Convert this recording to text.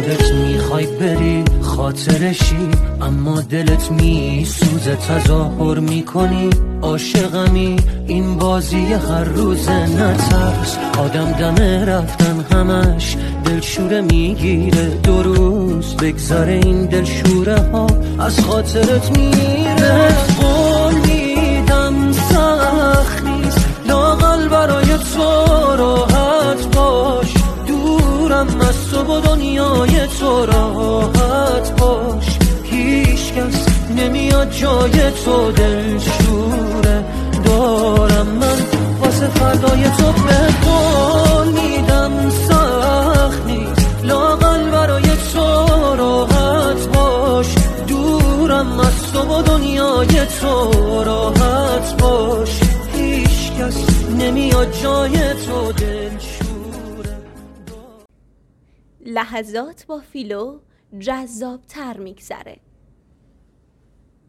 خودت میخوای بری خاطرشی، اما دلت میسوزه تظاهر میکنی عاشقمی. این بازی هر روز نترس، آدم دم رفتن همش دلشوره میگیره. 2 روز بگذره این دلشوره ها از خاطرت میره. قول میدم سخت نیست لااقل برای تو راحت باش، دورم از تو و دنیای تو راحت باش. هیچ کس نمیاد جای تو دلشوره دارم من واسه فردای تو. به قول میدم سخت نیست لااقل برای تو راحت باش، دورم از تو و دنیای تو راحت باش. هیچ کس نمیاد جای تو دلشوره. لحظات با فیلو جذاب تر میگذره.